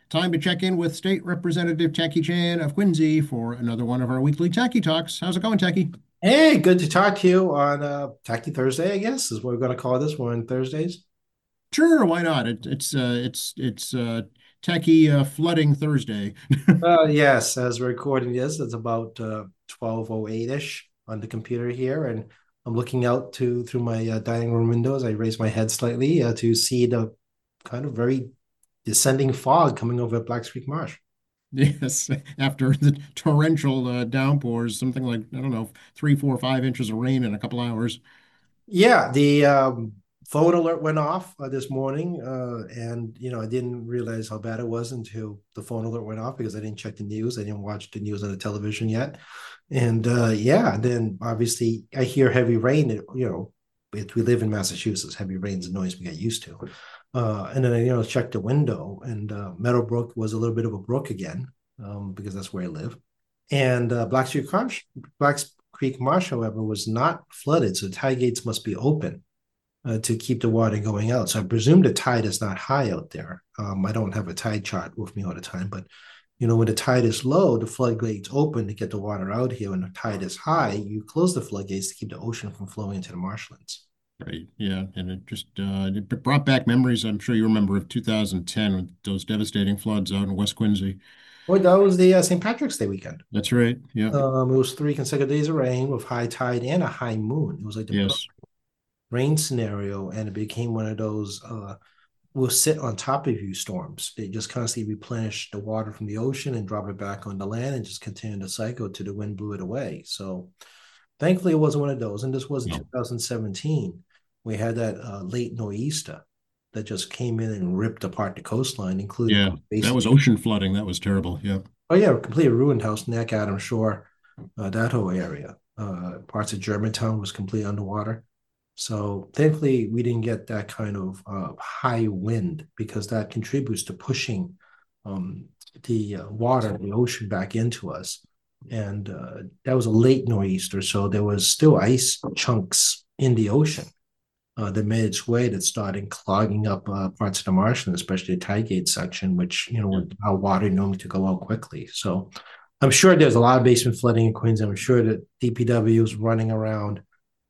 Time to check in with State Representative Tacky Chan of Quincy for another one of our weekly Tacky Talks. How's it going, Tacky? Hey, good to talk to you on Tacky Thursday, I guess, is what we're going to call this one Thursdays. Sure, why not? It's Tacky Flooding Thursday. Yes, as we're recording this, it's about 12:08-ish on the computer here, and I'm looking out to through my dining room windows. I raise my head slightly to see the kind of very descending fog coming over Blacks Creek Marsh. Yes, after the torrential downpours, something like, I don't know, 3, 4, 5 inches of rain in a couple hours. Yeah, the phone alert went off this morning, and I didn't realize how bad it was until the phone alert went off because I didn't check the news. I didn't watch the news on the television yet, and yeah, then obviously I hear heavy rain. We live in Massachusetts. Heavy rain's a noise we get used to, and then I checked the window, and Meadowbrook was a little bit of a brook again, because that's where I live, and Blacks Creek Marsh, however, was not flooded, so tide gates must be open to keep the water going out. So I presume the tide is not high out there. I don't have a tide chart with me all the time, but when the tide is low, the floodgates open to get the water out here. When the tide is high, you close the floodgates to keep the ocean from flowing into the marshlands. Right. Yeah. And it brought back memories, I'm sure you remember, of 2010 with those devastating floods out in West Quincy. Well, that was the St. Patrick's Day weekend. That's right. Yeah. It was 3 consecutive days of rain with high tide and a high moon. It was like the perfect Yes. rain scenario, and it became one of those will sit on top of you storms. They just constantly replenish the water from the ocean and drop it back on the land and just continue the cycle till the wind blew it away. So thankfully, it wasn't one of those. And this was in No. 2017. We had that late nor'easter that just came in and ripped apart the coastline, including Yeah. That was basically, ocean flooding. That was terrible. Yeah. oh yeah, completely ruined House Neck, Adams Shore, that whole area. Parts of Germantown was completely underwater. So thankfully, we didn't get that kind of high wind because that contributes to pushing um, the water, the ocean back into us. And that was a late nor'easter, so there was still ice chunks in the ocean that made its way that started clogging up parts of the marshland, especially the tide gate section, which Yeah. would allow water normally to go out quickly. So I'm sure there's a lot of basement flooding in Queens. I'm sure that DPW is running around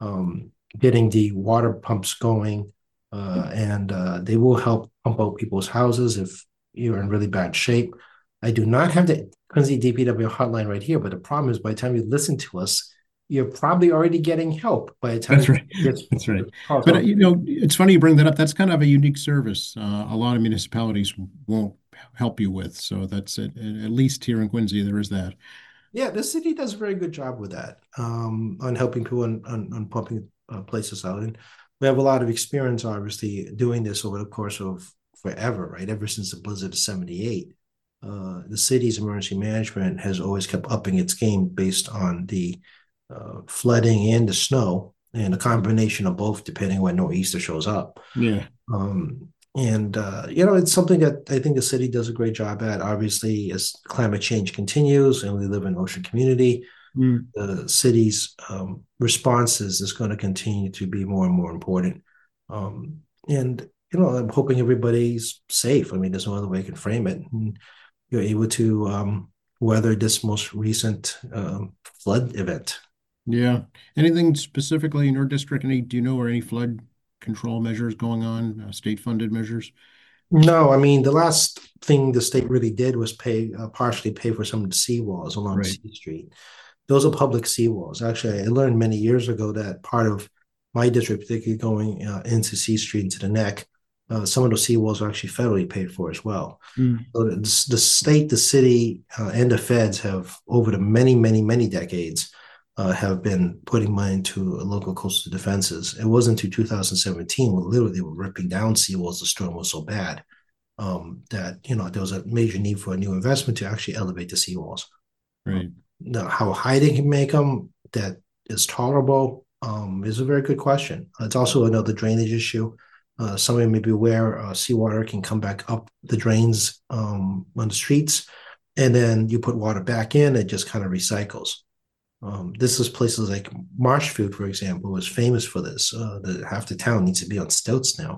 getting the water pumps going, and they will help pump out people's houses if you're in really bad shape. I do not have the Quincy DPW hotline right here, but the problem is by the time you listen to us, you're probably already getting help by the time That's right. this That's right. call. But So it's funny you bring that up. That's kind of a unique service. A lot of municipalities won't help you with. So that's it. At least here in Quincy, there is that. yeah, the city does a very good job with that, on helping people on pumping places out. And we have a lot of experience, obviously, doing this over the course of forever, right? Ever since the blizzard of 78. The city's emergency management has always kept upping its game based on the flooding and the snow, and a combination of both, depending on when nor'easter shows up. Yeah. And it's something that I think the city does a great job at. Obviously, as climate change continues and we live in an ocean community, Mm. the city's responses is going to continue to be more and more important. And I'm hoping everybody's safe. I mean, there's no other way I can frame it. And you're able to weather this most recent flood event. Yeah. Anything specifically in your district? Do you know, or any flood control measures going on, state funded measures? No, I mean the last thing the state really did was partially pay for some of the seawalls along Right. C Street. Those are public seawalls. Actually, I learned many years ago that part of my district, particularly going into C Street into the neck, some of those seawalls are actually federally paid for as well. Mm. So the state, the city, and the feds have, over the many, many, many decades, have been putting money into local coastal defenses. It wasn't until 2017 when literally they were ripping down seawalls. The storm was so bad that there was a major need for a new investment to actually elevate the seawalls. Right. Now, how high they can make them that is tolerable is a very good question. It's also another drainage issue. Somebody may be aware seawater can come back up the drains on the streets, and then you put water back in, it just kind of recycles. This is places like Marshfield, for example, is famous for this. Half the town needs to be on stilts now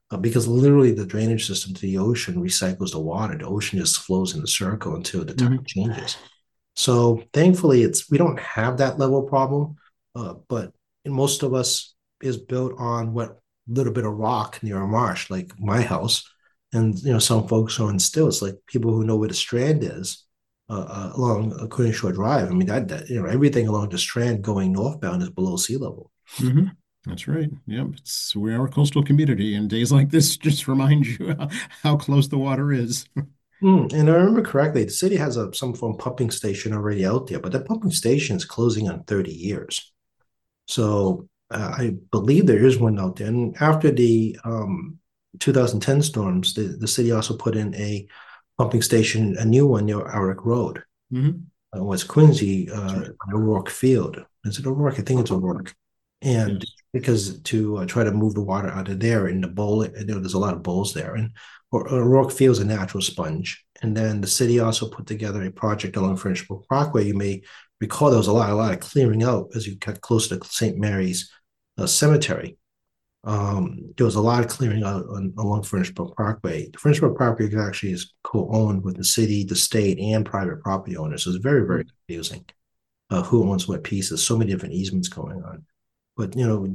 because literally the drainage system to the ocean recycles the water. The ocean just flows in a circle until the tide Hmm. changes. So thankfully, we don't have that level of problem, but most of us is built on what little bit of rock near a marsh, like my house, and some folks are on stilts, like people who know where the Strand is along Queen Shore Drive. I mean that everything along the Strand going northbound is below sea level. Hmm. That's right. Yep. We are a coastal community, and days like this just remind you how close the water is. And I remember correctly, the city has some form of pumping station already out there, but that pumping station is closing on 30 years. So I believe there is one out there. And after the 2010 storms, the city also put in a pumping station, a new one near Arick Road. Hmm. Was Quincy, That's right. O'Rourke Field. Is it O'Rourke? I think it's O'Rourke. And Yes. because to try to move the water out of there in the bowl, there's a lot of bowls there. And O'Rourke Field is a natural sponge. And then the city also put together a project along Frenchbrook Parkway. You may recall there was a lot of clearing out as you got close to St. Mary's Cemetery. There was a lot of clearing out along Frenchbrook Parkway. The Frenchbrook Parkway actually is co-owned with the city, the state, and private property owners. So it's very, very confusing who owns what pieces. So many different easements going on. But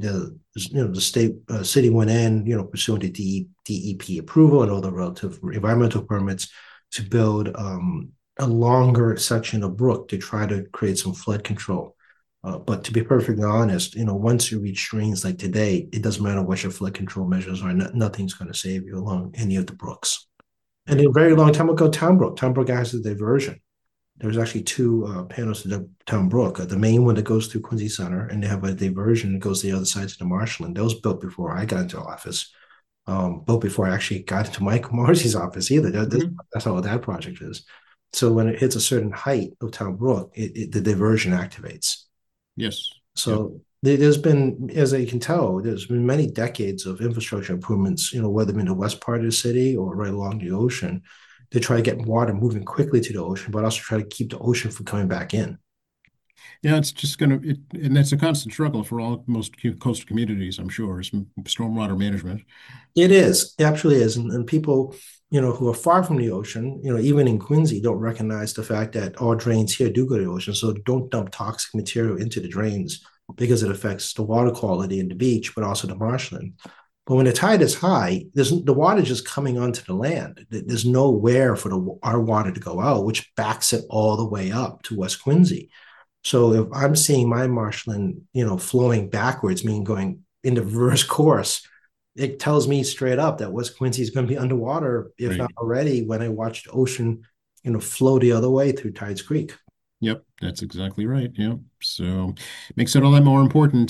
the state city went in, pursuant to DEP approval and all the relative environmental permits to build a longer section of brook to try to create some flood control. But to be perfectly honest, once you reach streams like today, it doesn't matter what your flood control measures are. Nothing's going to save you along any of the brooks. And Right. a very long time ago, Town Brook has a diversion. There's actually two panels to the Town Brook. The main one that goes through Quincy Center, and they have a diversion that goes the other side to the Marshland. That was built before I got into office. Built before I actually got into Mike Marcy's office either. Mhm. That's how that project is. So when it hits a certain height of Town Brook, the diversion activates. Yes. Yep. So there's been, as you can tell, there's been many decades of infrastructure improvements, whether in the west part of the city or right along the ocean, to try to get water moving quickly to the ocean, but also try to keep the ocean from coming back in. Yeah, it's just and that's a constant struggle for most coastal communities, I'm sure, is stormwater management. It absolutely is. And people, who are far from the ocean, even in Quincy, don't recognize the fact that all drains here do go to the ocean. So don't dump toxic material into the drains because it affects the water quality in the beach, but also the marshland. But when the tide is high, the water just coming onto the land. There's nowhere for our water to go out, which backs it all the way up to West Quincy. So if I'm seeing my marshland, flowing backwards, meaning going in the reverse course, it tells me straight up that West Quincy is going to be underwater, if not Right. already, when I watch the ocean, flow the other way through Tides Creek. Yep, that's exactly right. Yep. So makes it all that more important,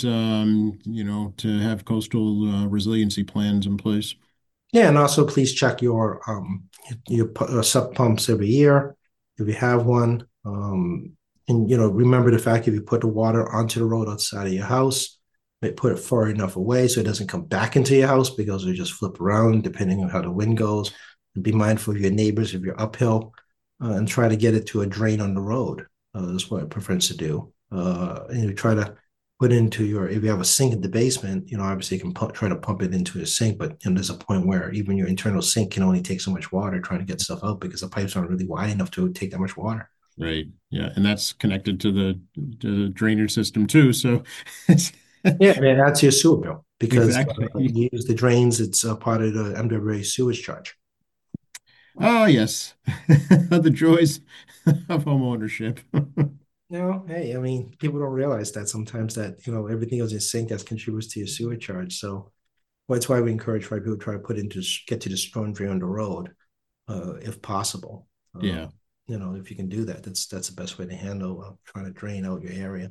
to have coastal resiliency plans in place. Yeah, and also please check your sub pumps every year if you have one. And remember the fact if you put the water onto the road outside of your house, put it far enough away so it doesn't come back into your house because it just flip around depending on how the wind goes. And be mindful of your neighbors if you're uphill, and try to get it to a drain on the road. That's what I prefer to do. And you try to put into if you have a sink in the basement, obviously you can try to pump it into a sink, but there's a point where even your internal sink can only take so much water trying to get stuff out because the pipes aren't really wide enough to take that much water. Right. Yeah, and that's connected to the drainage system too. So it's Yeah, and it adds to your sewer bill because exactly. you use the drains. It's a part of the MWA sewage charge. Oh, yes. The joys of home ownership. Hey, I mean, people don't realize that sometimes that everything else in sync that contributes to your sewer charge. So that's why we encourage people to try to get to the storm drain on the road, if possible. Uh, Yeah. if you can do that, that's the best way to handle trying to drain out your area.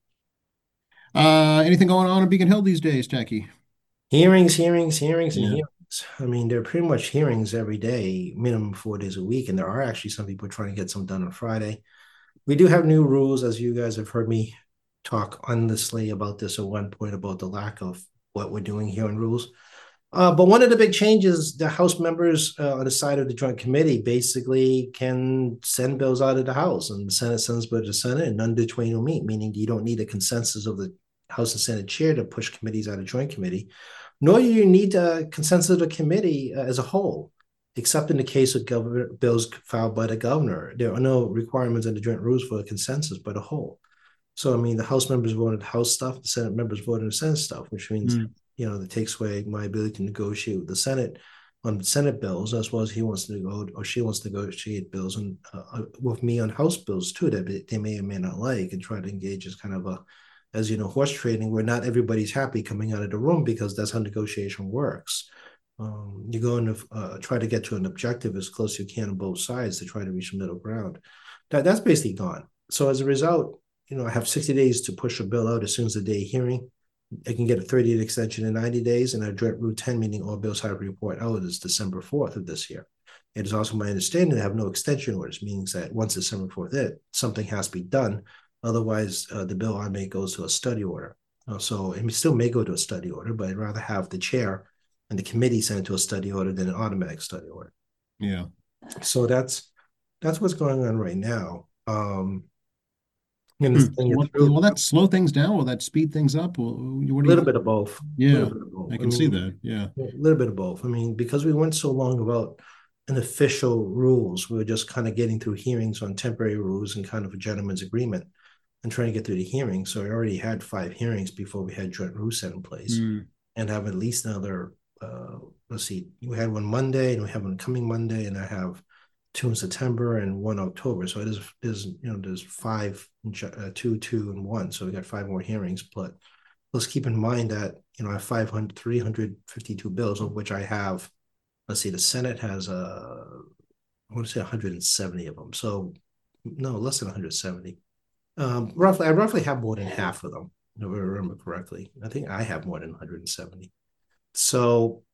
Anything going on in Beacon Hill these days, Tacky? Hearings, and Yeah. hearings. I mean, there are pretty much hearings every day, minimum 4 days a week, and there are actually some people trying to get some done on Friday. We do have new rules, as you guys have heard me talk endlessly about this at one point about the lack of what we're doing here on rules. But one of the big changes, the House members on the side of the Joint Committee basically can send bills out of the House, and the Senate sends bills to the Senate, and none of the twain will meet, meaning you don't need a consensus of the House and Senate chair to push committees out of Joint Committee. nor do you need a consensus of the committee as a whole, except in the case of government bills filed by the governor. There are no requirements in the joint rules for a consensus by the whole. So, I mean, the House members voted House stuff, the Senate members voted the Senate stuff, which means, Mm. that takes away my ability to negotiate with the Senate on Senate bills, as well as he wants to go or she wants to negotiate bills and with me on House bills too that they may or may not like, and try to engage as kind of a, as you know, horse trading where not everybody's happy coming out of the room, because that's how negotiation works. You go and try to get to an objective as close as you can on both sides to try to reach a middle ground. That's basically gone. So as a result, I have 60 days to push a bill out as soon as the day hearing. I can get a 30-day extension in 90 days, and our Joint Rule 10 meeting all bills have to report out is December 4th of this year. It is also my understanding to have no extension orders, meaning that once December 4th something has to be done. Otherwise, the bill I may goes to a study order. So it still may go to a study order, but I'd rather have the chair and the committee send it to a study order than an automatic study order. Yeah. So that's what's going on right now. Hmm. Will that slow things down? Will that speed things up? What A do you little think? bit of both. A Yeah, little bit of both. I I can see mean, that. Yeah. a little bit of both. I mean, because we went so long without an official rules, we were just kind of getting through hearings on temporary rules and kind of a gentleman's agreement and trying to get through the hearing. So I already had 5 hearings before we had joint rules set in place, and have at least another. Let's see, we had one Monday, and we have one coming Monday, and I have 2 in September and 1 October. So there's 5, 2, 2, and 1. So we got 5 more hearings. But let's keep in mind that I have 352 bills, of which I have. Let's see, the Senate has I want to say 170 of them. So no, less than 170. I roughly have more than half of them. If I remember correctly, I think I have more than 170. So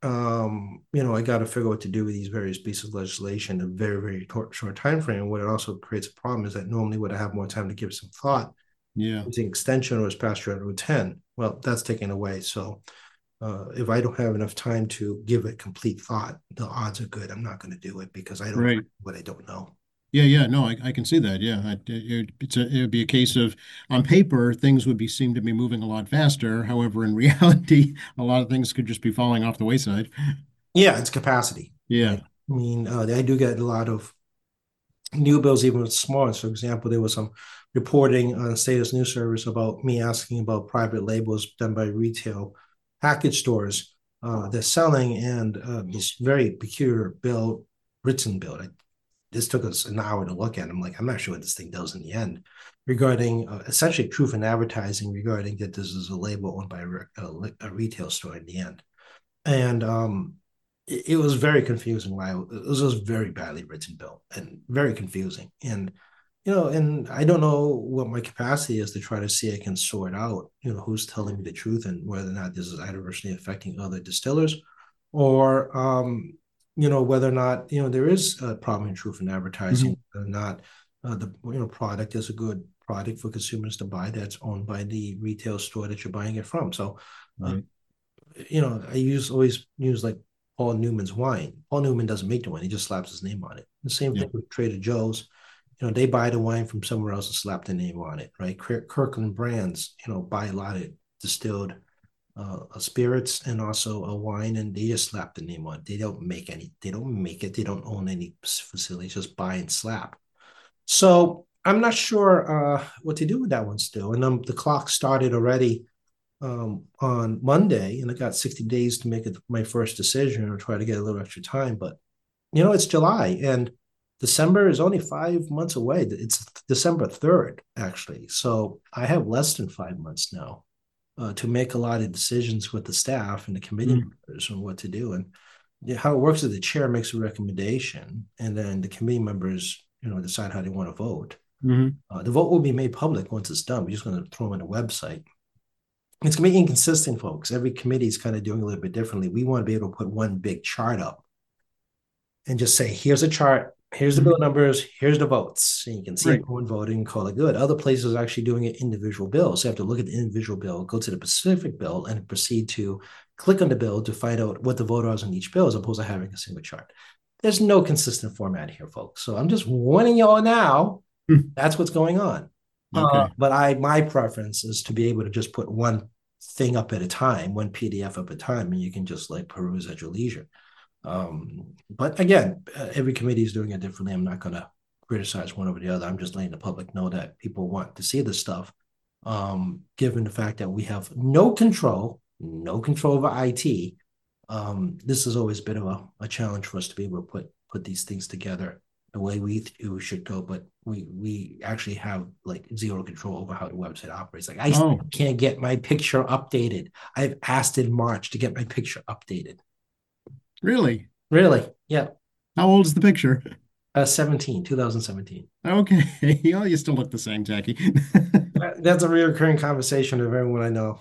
I got to figure what to do with these various pieces of legislation in a very, very short time frame. And what it also creates a problem is that normally would I have more time to give some thought Yeah. using extension or as past Rule 10. Well, that's taken away. So if I don't have enough time to give it complete thought, the odds are good I'm not going to do it, because I don't know Right. what I don't know. Yeah, yeah, no, I can see that. Yeah, it would be a case of on paper things would be seem to be moving a lot faster. However, in reality, a lot of things could just be falling off the wayside. Yeah, it's capacity, Yeah. right? I mean, I do get a lot of new bills, even with small ones. For example, there was some reporting on Status News Service about me asking about private labels done by retail package stores they're selling, and this very peculiar bill, written bill. This took us an hour to look at. I'm like, I'm not sure what this thing does in the end, regarding essentially truth in advertising, regarding that this is a label owned by a retail store in the end. And it was very confusing. Why it was just very badly written bill and very confusing. And and I don't know what my capacity is to try to see I can sort out, who's telling me the truth and whether or not this is adversely affecting other distillers, or whether or not there is a problem in truth in advertising, Hmm. whether or not the product is a good product for consumers to buy that's owned by the retail store that you're buying it from. So uh, Right. I always use like Paul Newman's wine. Paul Newman doesn't make the wine; he just slaps his name on it. The same Yeah. thing with Trader Joe's. They buy the wine from somewhere else and slap the name on it, right? Kirkland Brands, buy a lot of distilled spirits and also a wine, and they just slap the name on it. They don't make any. They don't make it. They don't own any facilities. Just buy and slap. So I'm not sure what to do with that one still. And the clock started already on Monday, and I got 60 days to make it my first decision or try to get a little extra time. But it's July, and December is only 5 months away. It's December 3rd, actually. So I have less than 5 months now to make a lot of decisions with the staff and the committee Mm. members on what to do. And how it works is the chair makes a recommendation, and then the committee members, decide how they want to vote. Hmm. The vote will be made public once it's done. We're just going to throw them on the website. It's going to be inconsistent, folks. Every committee is kind of doing a little bit differently. We want to be able to put one big chart up and just say, here's a chart, here's the bill Hmm. numbers, here's the votes. And you can see Right. everyone voting, call it good. Other places are actually doing it individual bills. So you have to look at the individual bill, go to the specific bill, and proceed to click on the bill to find out what the vote is on each bill, as opposed to having a single chart. There's no consistent format here, folks. So I'm just warning y'all now. Hmm. That's what's going on. Okay. But my preference is to be able to just put one thing up at a time, one PDF up at a time, and you can just like peruse at your leisure. But again, every committee is doing it differently. I'm not going to criticize one over the other. I'm just letting the public know that people want to see this stuff. Given the fact that we have no control over IT, this has always been a challenge for us to be able to put these things together the way we should go. But we actually have like zero control over how the website operates. Like I Oh, can't get my picture updated. I've asked in March to get my picture updated. really? Really? Yeah. How old is the picture? 2017. Okay. Oh, you still look the same, Jackie. That's a recurring conversation of everyone I know.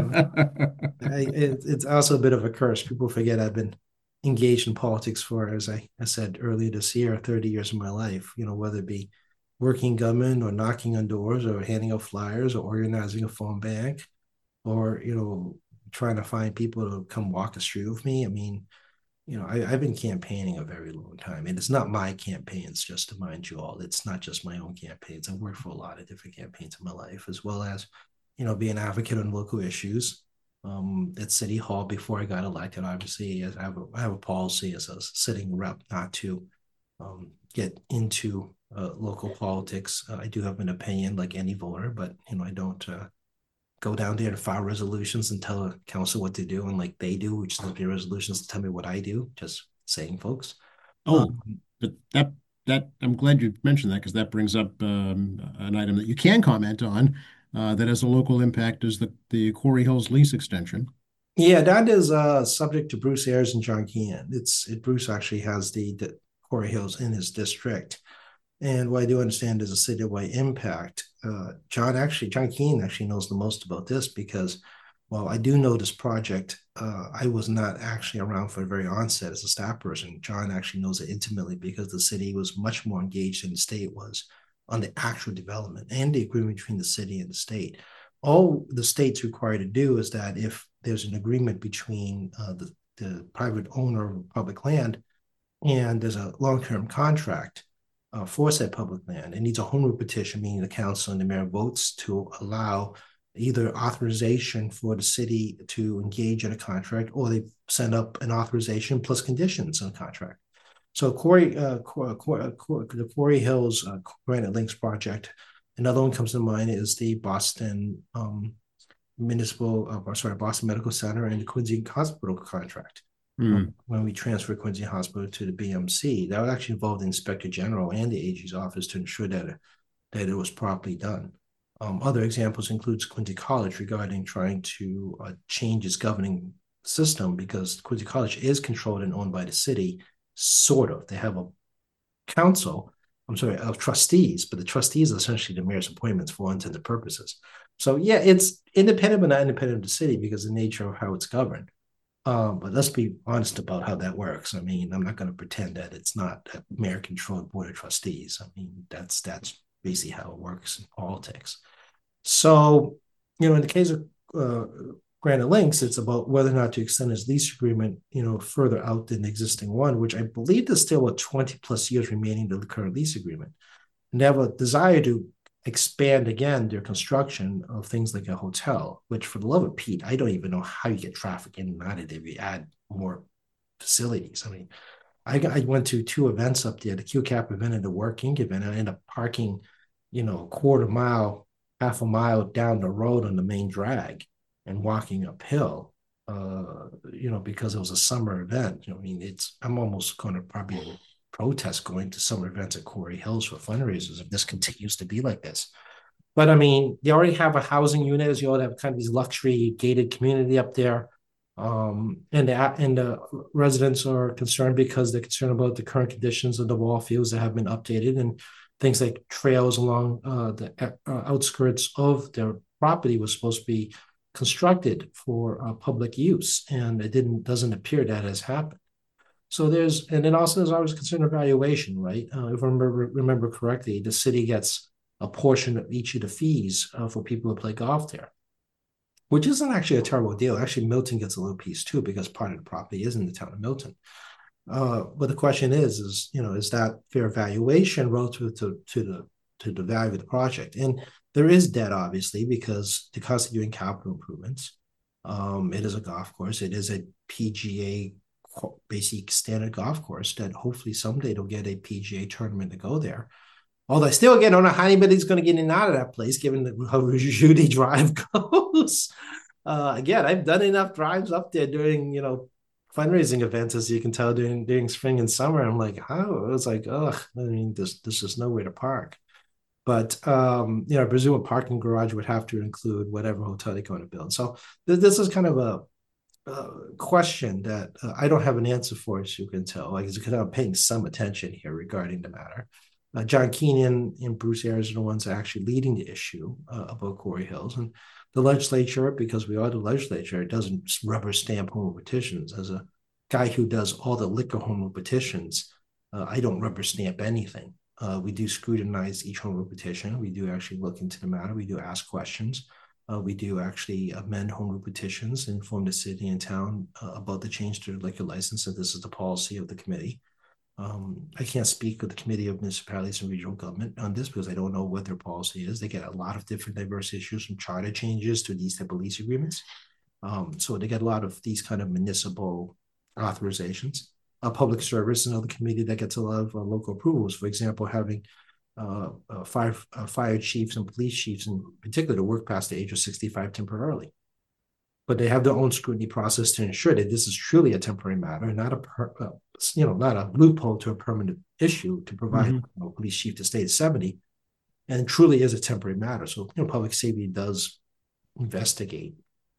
It's also a bit of a curse. People forget I've been engaged in politics for, as I said earlier this year, 30 years of my life, whether it be working government or knocking on doors or handing out flyers or organizing a phone bank or, trying to find people to come walk the street with me. I mean, I've been campaigning a very long time, and it's not my campaigns, just to mind you all. It's not just my own campaigns. I've worked for a lot of different campaigns in my life, as well as, be an advocate on local issues. At City Hall before I got elected, obviously, I have a policy as a sitting rep not to get into local politics. I do have an opinion, like any voter, but I don't go down there and file resolutions and tell a council what to do, and like they do, which is be resolutions to tell me what I do. Just saying, folks. Oh, but that I'm glad you mentioned that because that brings up an item that you can comment on that has a local impact is the Quarry Hills lease extension. Yeah, that is subject to Bruce Ayers and John Keane. Bruce actually has the Quarry Hills in his district. And what I do understand is a citywide impact. John Keane actually knows the most about this because, well, I do know this project. I was not actually around for the very onset as a staff person. John actually knows it intimately because the city was much more engaged than the state was on the actual development and the agreement between the city and the state. All the state's required to do is that if there's an agreement between the private owner of public land and there's a long-term contract for said public land. It needs a home rule petition, meaning the council and the mayor votes to allow either authorization for the city to engage in a contract, or they send up an authorization plus conditions on the contract. So the Quarry Hills Granite Links project. Another one comes to mind is the Boston Boston Medical Center and the Quincy Hospital contract. When we transferred Quincy Hospital to the BMC, that was actually involved the Inspector General and the AG's office to ensure that it was properly done. Other examples includes Quincy College regarding trying to change its governing system because Quincy College is controlled and owned by the city, sort of. They have a council, of trustees, but the trustees are essentially the mayor's appointments for all intents and purposes. So yeah, it's independent but not independent of the city because of the nature of how it's governed. But let's be honest about how that works. I mean, I'm not going to pretend that it's not a mayor-controlled board of trustees. I mean, that's basically how it works in politics. So, in the case of Granite Links, it's about whether or not to extend his lease agreement, further out than the existing one, which I believe there's still 20 plus years remaining to the current lease agreement. And they have a desire to expand again their construction of things like a hotel, which for the love of Pete, I don't even know how you get traffic in and out of there if you add more facilities. I mean, I went to 2 events up there, the QCAP event and the Work Inc. event. I ended up parking, a quarter mile, half a mile down the road on the main drag and walking uphill, because it was a summer event. I mean, I'm almost going to probably protest going to summer events at Quarry Hills for fundraisers if this continues to be like this. But I mean, they already have a housing unit, as you all have kind of these luxury gated community up there. And the residents are concerned because they're concerned about the current conditions of the ball fields that have been updated and things like trails along the outskirts of their property was supposed to be constructed for public use, and doesn't appear that has happened. So there's always concern evaluation, right? If I remember correctly, the city gets a portion of each of the fees for people to play golf there, which isn't actually a terrible deal. Actually, Milton gets a little piece too because part of the property is in the town of Milton. But the question is that fair valuation relative to the value of the project? And there is debt, obviously, because the cost of doing capital improvements. It is a golf course. It is a PGA basic standard golf course that hopefully someday they'll get a PGA tournament to go there. Although I still again don't know how anybody's going to get in and out of that place, given how Judy Drive goes. Again, I've done enough drives up there during fundraising events, as you can tell, during spring and summer. I'm like, how? It was like, ugh. I mean, this is nowhere to park. But I presume a parking garage would have to include whatever hotel they're going to build. So this is kind of a question that I don't have an answer for, as you can tell. Like, because I'm paying some attention here regarding the matter. John Keenan and Bruce Ayers are the ones actually leading the issue about Quarry Hills. And the legislature, because we are the legislature, it doesn't rubber stamp home rule petitions. As a guy who does all the liquor home rule petitions, I don't rubber stamp anything. We do scrutinize each home rule petition. We do actually look into the matter. We do ask questions. We do actually amend home rule petitions, inform the city and town about the change to the liquor license. And this is the policy of the committee. I can't speak with the Committee of Municipalities and Regional Government on this because I don't know what their policy is. They get a lot of different diverse issues, from charter changes to these type of lease agreements. So they get a lot of these kind of municipal authorizations. Public service, another committee that gets a lot of local approvals. For example, having fire chiefs and police chiefs in particular to work past the age of 65 temporarily. But they have their own scrutiny process to ensure that this is truly a temporary matter, not a loophole to a permanent issue to provide a police chief to stay at 70, and truly is a temporary matter. So public safety does investigate.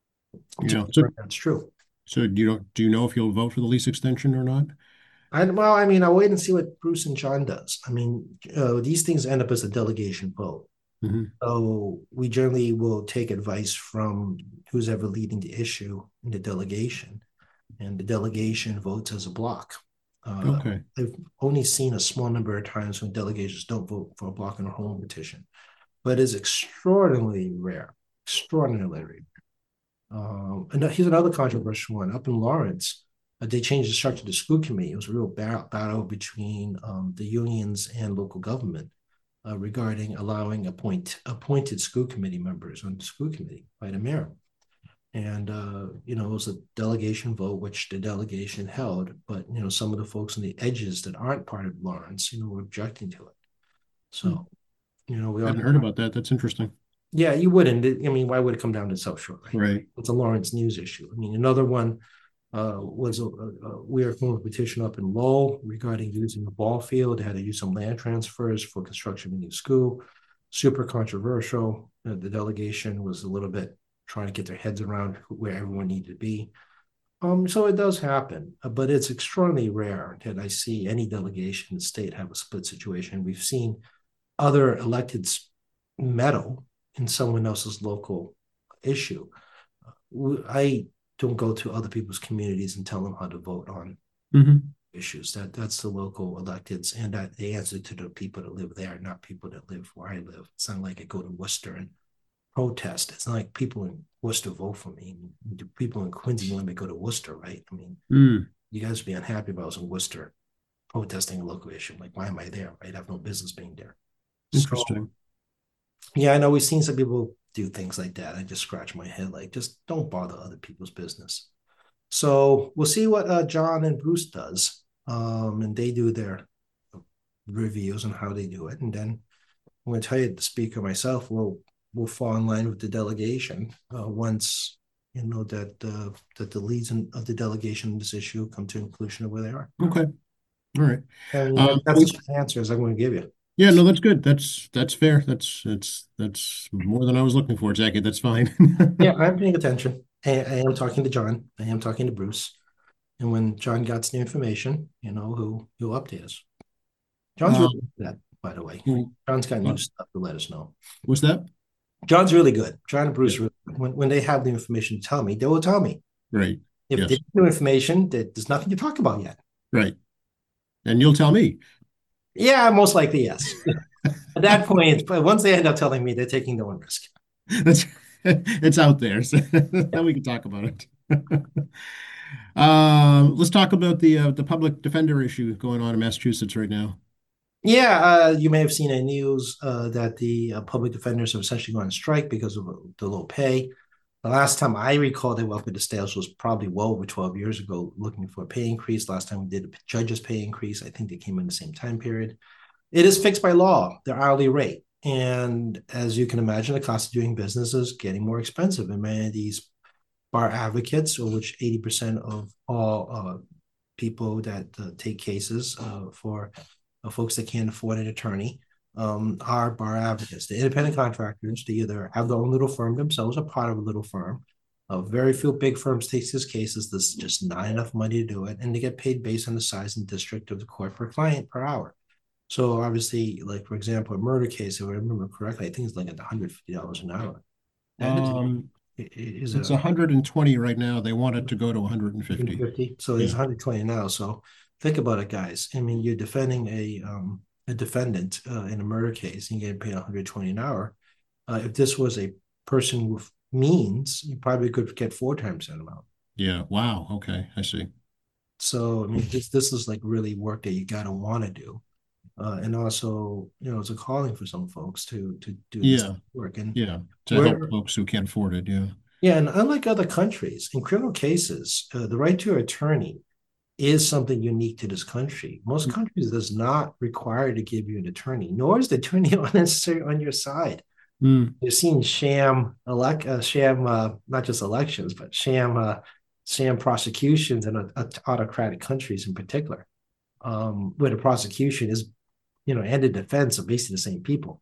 That's true. So do you know if you'll vote for the lease extension or not? I'll wait and see what Bruce and John does. I mean, these things end up as a delegation vote. So we generally will take advice from who's ever leading the issue in the delegation, and the delegation votes as a block. Okay. I've only seen a small number of times when delegations don't vote for a block in a home petition, but it's extraordinarily rare. Extraordinarily rare. And here's another controversial one. Up in Lawrence, they changed the structure of the school committee. It was a real battle between the unions and local government regarding allowing appointed school committee members on the school committee by the mayor. And, it was a delegation vote, which the delegation held. But, some of the folks on the edges that aren't part of Lawrence, were objecting to it. So, we haven't heard about that. That's interesting. Yeah, you wouldn't. I mean, why would it come down to South Shore? Right. It's a Lawrence News issue. I mean, another one was we are going to petition up in Lowell regarding using the ball field. They had to use some land transfers for construction of a new school. Super controversial. The delegation was a little bit trying to get their heads around where everyone needed to be. So it does happen, but it's extraordinarily rare that I see any delegation in the state have a split situation. We've seen other electeds meddle in someone else's local issue. I don't go to other people's communities and tell them how to vote on issues. That's the local electeds, and that they answer to the people that live there, not people that live where I live. It's not like I go to Worcester and protest. It's not like people in Worcester vote for me. Do people in Quincy let me go to Worcester, right? I mean, you guys would be unhappy if I was in Worcester protesting a local issue. Like, why am I there? Right? I have no business being there. Interesting. So, yeah, I know we've seen some people do things like that. I just scratch my head, like, just don't bother other people's business. So we'll see what John and Bruce does, and they do their reviews on how they do it, and then I'm going to tell you, the speaker myself will fall in line with the delegation once that the leads of the delegation in this issue come to conclusion of where they are. Okay, all right. And that's the answers I'm going to give you. Yeah, no, that's good. That's fair. That's more than I was looking for, Jackie. That's fine. Yeah, I'm paying attention. I am talking to John. I am talking to Bruce. And when John gets the information, he'll update us. John's really good at that, by the way. John's got new stuff to let us know. What's that? John's really good. John and Bruce, when they have the information to tell me, they will tell me. Right. If they have new information, there's nothing to talk about yet. Right. And you'll tell me. Yeah, most likely, yes. At that point, once they end up telling me, they're taking their own risk. It's out there, so then we can talk about it. Let's talk about the public defender issue going on in Massachusetts right now. Yeah, you may have seen in news that the public defenders have essentially gone on strike because of the low pay. The last time I recall they were up at the scales was probably well over 12 years ago, looking for a pay increase. Last time we did a judge's pay increase, I think they came in the same time period. It is fixed by law, their hourly rate. And as you can imagine, the cost of doing business is getting more expensive. And many of these bar advocates, or which 80% of all people that take cases for folks that can't afford an attorney, are bar advocates. The independent contractors, they either have their own little firm themselves or part of a little firm. Very few big firms take these cases. There's just not enough money to do it, and they get paid based on the size and district of the court per client per hour. So obviously, like for example, a murder case, if I remember correctly, I think it's like at $150 an hour. That is It's a 120 right now. They want it to go to 150. 150. So Yeah. it's 120 now. So think about it, guys. I mean, you're defending a defendant in a murder case and you get paid 120 an hour. If this was a person with means, you probably could get 4 times that amount. Yeah. Wow. Okay. I see. So I mean, this is like really work that you gotta want to do. And also, it's a calling for some folks to do this Yeah. work. And Yeah. To help we're folks who can't afford it. Yeah. yeah, and unlike other countries, in criminal cases, the right to attorney is something unique to this country. Most countries does not require to give you an attorney, nor is the attorney necessarily on your side. Mm. You've seen sham, not just elections, but sham prosecutions in autocratic countries in particular, where the prosecution is, and the defense are basically the same people.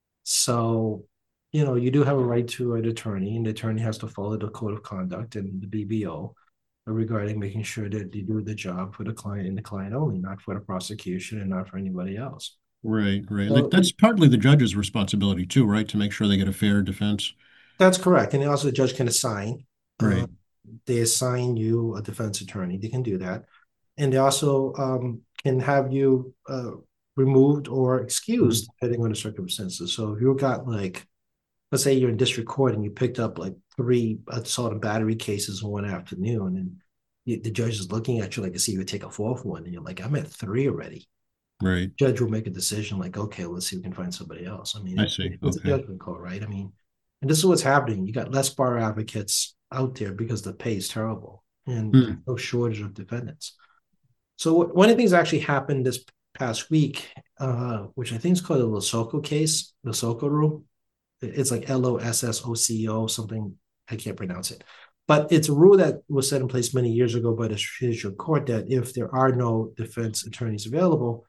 So, you do have a right to an attorney, and the attorney has to follow the code of conduct and the BBO regarding making sure that they do the job for the client and the client only, not for the prosecution and not for anybody else. Right. Right. Like So that's partly the judge's responsibility too, right? To make sure they get a fair defense. that's correct. And also the judge can assign, uh, Right. they assign you a defense attorney. They can do that. And they also can have you removed or Mm. excused depending on the circumstances. So if you've got like, let's say you're in district court and you picked up like 3 assault and battery cases in one afternoon, and the judge is looking at you like to see you would take a fourth one, and you're like, I'm at 3 already. Right. Judge will make a decision like, okay, let's see if we can find somebody else. I mean, I see. it's a Okay. judgment call, right? I mean, and this is what's happening. You got less bar advocates out there because the pay is terrible and Mm. no shortage of defendants. So one of the things that actually happened this past week, which I think is called the Losocco case, Losocco rule. It's like Lossocco, something, I can't pronounce it. But it's a rule that was set in place many years ago by the judicial court that if there are no defense attorneys available,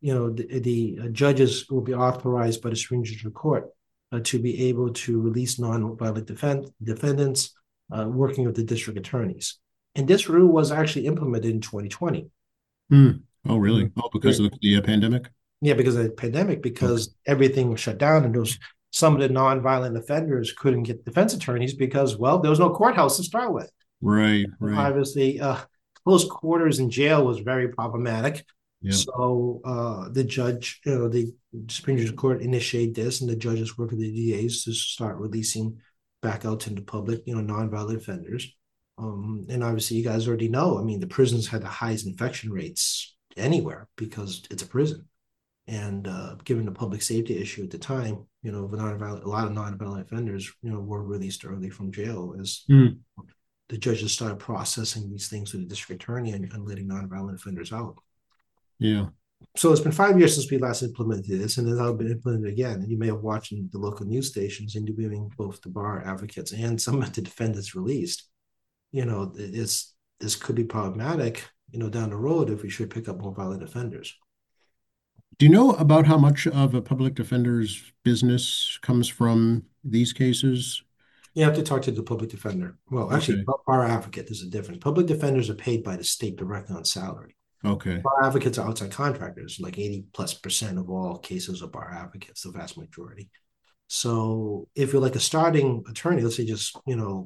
the judges will be authorized by the Supreme Judicial Court to be able to release non-violent defendants working with the district attorneys. And this rule was actually implemented in 2020. Mm. Oh, really? Mhm. Oh, because Right. of the pandemic? Yeah, because of the pandemic, Okay. because everything was shut down, and those some of the non-violent offenders couldn't get defense attorneys because, well, there was no courthouse to start with. Right. And Right. obviously, close quarters in jail was very problematic. Yeah. So the judge, the Supreme Judicial Court initiated this, and the judges work with the DAs to start releasing back out to the public, non-violent offenders. And obviously, you guys already know. I mean, the prisons had the highest infection rates anywhere because it's a prison. And given the public safety issue at the time, a lot of non-violent offenders, were released early from jail as Mm. the judges started processing these things with the district attorney and letting non-violent offenders out. Yeah. So it's been 5 years since we last implemented this, and it's now been implemented again. And you may have watched in the local news stations interviewing both the bar advocates and some of the defendants released. This could be problematic, down the road if we should pick up more violent offenders. Do you know about how much of a public defender's business comes from these cases? You have to talk to the public defender. Well, actually, Okay. bar advocate, there's a difference. Public defenders are paid by the state directly on salary. Okay. Bar advocates are outside contractors. Like 80+% of all cases are bar advocates, the vast majority. So if you're like a starting attorney, let's say just,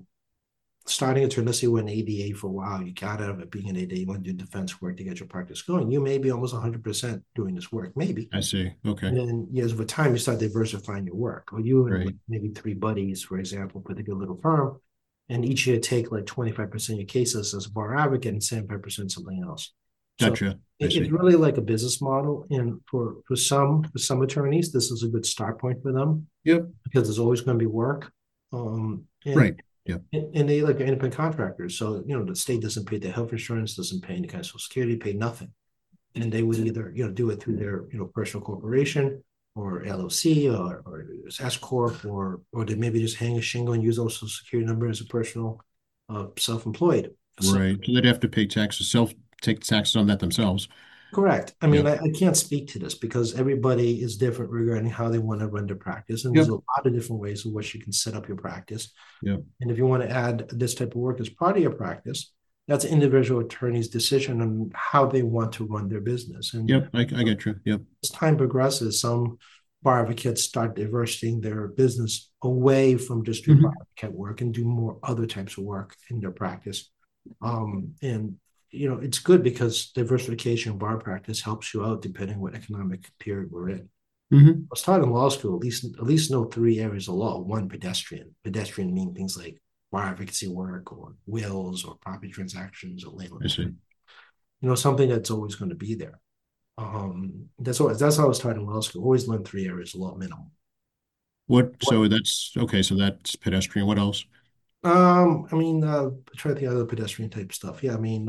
starting attorney, let's say you were an ADA for a while, you got out of it being an ADA, you want to do defense work to get your practice going, you may be almost 100% doing this work, maybe. I see. Okay. And then years over time, you start diversifying your work. Or you and Right. like maybe 3 buddies, for example, put together a little firm, and each year take like 25% of your cases as a bar advocate and 75% something else. So Gotcha. I it's see. really like a business model. And for some attorneys, this is a good start point for them Yep. because there's always going to be work. And Right. Yep. And they like independent contractors. So, the state doesn't pay their health insurance, doesn't pay any kind of social security, pay nothing. And they would either, do it through their, personal corporation or LLC or S Corp, or they maybe just hang a shingle and use those social security number as a personal self-employed. So Right. So they'd have to pay taxes, take taxes on that themselves. correct. I mean, Yep. I can't speak to this because everybody is different regarding how they want to run their practice. And there's Yep. a lot of different ways in which you can set up your practice. Yep. And if you want to add this type of work as part of your practice, that's an individual attorney's decision on how they want to run their business. And Yep. I get you. Yep. as time progresses, some bar advocates start diversing their business away from just doing bar Hmm. advocate work and do more other types of work in their practice. And it's good because diversification of bar practice helps you out depending what economic period we're in. Hmm. I was taught in law school, at least know three areas of law. One, pedestrian. Pedestrian mean things like bar advocacy work or wills or property transactions or I landlord. see. Something that's always going to be there. That's how I was taught in law school. Always learn three areas of law minimum. So that's okay. So that's pedestrian. What else? I mean, try to think of other pedestrian type stuff. Yeah, I mean,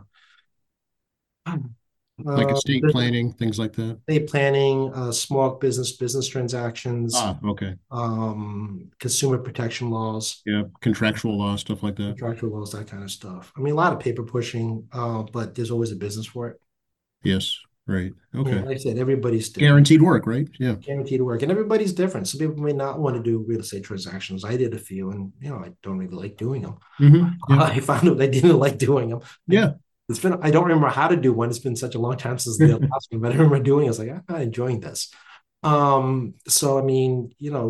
Like uh, estate planning, things like that. estate planning, small business transactions, Ah, okay. consumer protection laws, Yeah. Contractual law, stuff like that. contractual laws, that kind of stuff. I mean, a lot of paper pushing, but there's always a business for it. Yes. Right. And Okay. like I said, everybody's different, Guaranteed work, right? Yeah. guaranteed work, and everybody's different. Some people may not want to do real estate transactions. I did a few, and I don't really like doing them. Yep. I found out I didn't like doing them. Yeah. I don't remember how to do one. It's been such a long time since the last one, but I remember doing it. I was like, I'm not enjoying this. So I mean,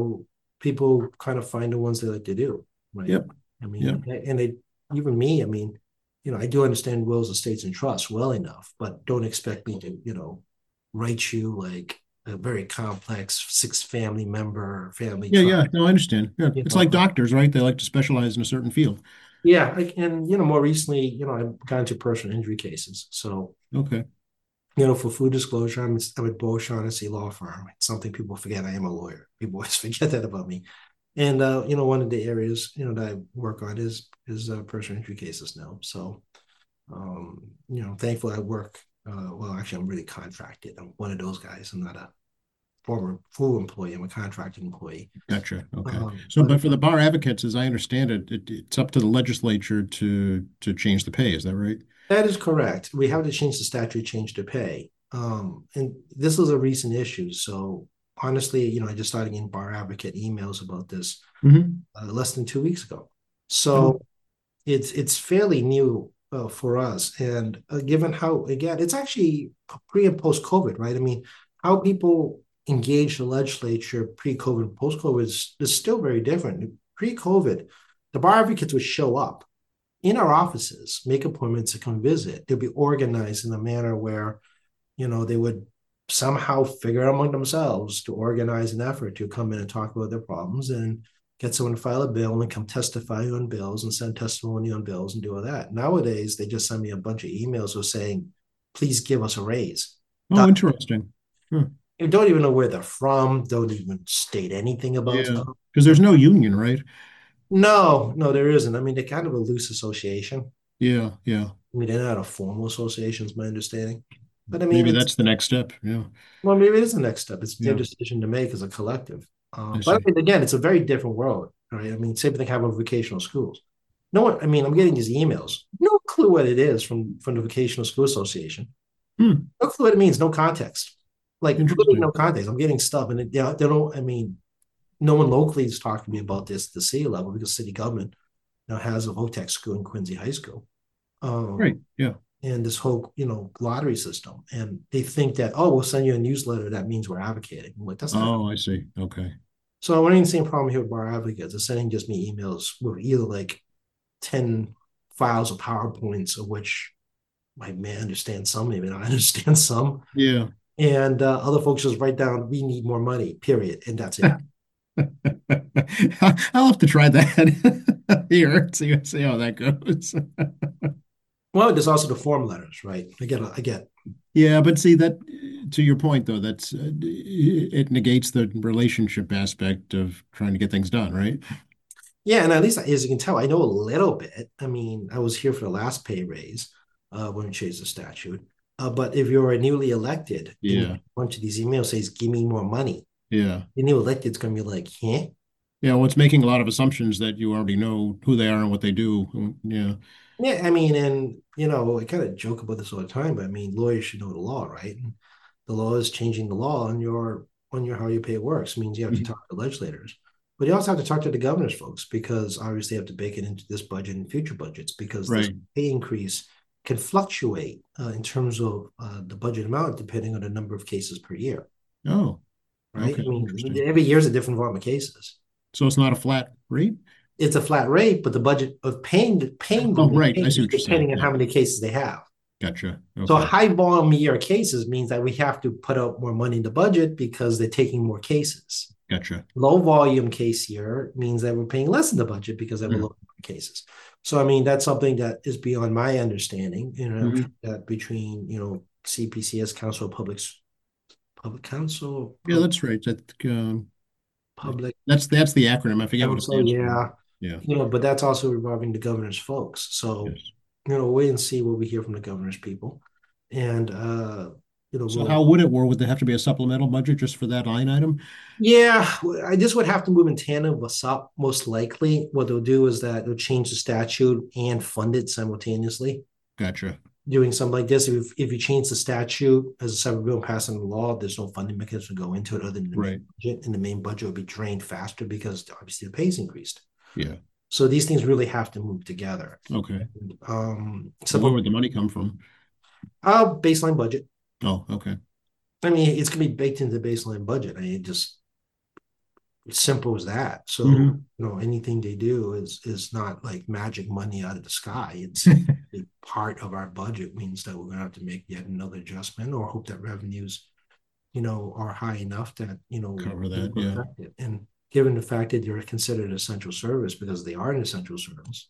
people kind of find the ones they like to do, right? Yep. I Yep. mean, and they even me, I mean, I do understand wills, estates, and trusts well enough, but don't expect me to, write you like a very complex six family member family Yeah. trust. Yeah. No, I understand. Yeah. You It's know, like doctors, right? They like to specialize in a certain field. yeah, and more recently, I've gone to personal injury cases. So, Okay. for full disclosure, I'm at Bo Shaughnessy Law Firm. It's something people forget. I am a lawyer. People always forget that about me. And one of the areas that I work on is personal injury cases now. So, thankfully I work. Well, actually, I'm really contracted. I'm one of those guys. I'm not a former full employee. I'm a contracted employee. Gotcha. Okay. So, But but for the bar advocates, as I understand it, it's up to the legislature to change the pay. Is that right? that is correct. We have to change the statute, change the pay. And this is a recent issue. So honestly, I just started getting bar advocate emails about this Hmm. less than 2 weeks ago. Oh, So it's fairly new for us. And given how, again, it's actually pre and post COVID, right? I mean, how people engage the legislature pre COVID, post COVID is still very different. Pre COVID, the bar advocates would show up in our offices, make appointments to come visit. They'll be organized in a manner where, they would somehow figure out among themselves to organize an effort to come in and talk about their problems and get someone to file a bill and come testify on bills and send testimony on bills and do all that. Nowadays, they just send me a bunch of emails with saying, please give us a raise. oh, interesting. Huh. You don't even know where they're from, don't even state anything about Yeah, stuff. because there's no union, right? No, no, there isn't. I mean, they're kind of a loose association. Yeah, yeah. I mean, they're not a formal association, is my understanding. But I mean, Maybe that's the next step. Yeah, well, maybe it is the next step. It's their yeah. decision to make as a collective. I But I see. mean, again, it's a very different world, right? I mean, same thing happened with vocational schools. No one, I mean, I'm getting these emails. No clue what it is from the Vocational School Association. Hmm, No clue what it means. No context. Like literally interesting. no context. I'm getting stuff, and they don't. I mean, no one locally is talking to me about this at the city level because city government now has a VOTEC school in Quincy High School. Right. Um, Yeah. and this whole lottery system, and they think that, oh, we'll send you a newsletter that means we're advocating. I'm like, that's not. Oh, I see. Okay. So I'm running the same problem here with bar advocates. They're sending just me emails with either like 10 files of PowerPoints, of which I may understand some, maybe not understand some, Yeah. and other folks just write down, we need more money, period, and that's it. I'll have to try that here. See how that goes. Well, there's also the form letters, right? I get. Yeah, but see that to your point though, that's it negates the relationship aspect of trying to get things done, right? Yeah, and at least as you can tell, I know a little bit. I mean, I was here for the last pay raise when we changed the statute. But if you're a newly elected and you Yeah. get a bunch of these emails says, "Give me more money," Yeah. the new elected's gonna be like, "Huh?" Yeah. Well, it's making a lot of assumptions that you already know who they are and what they do. Yeah. Yeah, I mean, and I kind of joke about this all the time, but I mean, lawyers should know the law, right? And the law is changing the law on your how you pay works. It means you have to Mhm. talk to legislators, but you also have to talk to the governor's folks because obviously you have to bake it into this budget and future budgets because this Right. pay increase can fluctuate in terms of the budget amount depending on the number of cases per year, Oh, right? okay. I mean, Interesting. every year is a different volume of cases. So it's not a flat rate? It's a flat rate, but the budget of paying Oh, them is right. I see changed what you're saying. depending on Yeah. how many cases they have. Gotcha. So Okay. high volume year cases means that we have to put out more money in the budget because they're taking more cases. Gotcha. Low volume case year means that we're paying less in the budget because they have a Mm. low cases. So I mean that's something that is beyond my understanding. I'm sure Hmm. that between CPCS Council of Public Council, Yeah, that's right. Public That's the acronym. I forget what it Council, stands for. yeah. Yeah. But that's also involving the governor's folks. So, Yes. wait and see what we hear from the governor's people. And So we'll how would it work? Would there have to be a supplemental budget just for that line item? yeah, I just would have to move in tandem with SOP most likely. What they'll do is that they'll change the statute and fund it simultaneously. Gotcha. Doing something like this, if you change the statute as a separate bill and pass into law, there's no funding mechanism to go into it other than the main Right. budget, and the main budget will be drained faster because obviously the pay's increased. Yeah. So these things really have to move together. Okay. So where Supplement would the money come from? baseline budget. Oh, okay. I mean, it's gonna be baked into the baseline budget. I mean, just it's simple as that. So, Hmm. anything they do is not like magic money out of the sky. It's a part of our budget means that we're gonna have to make yet another adjustment or hope that revenues, are high enough that, Cover we're that. Yeah. affected. And given the fact that you're considered an essential service because they are an essential service,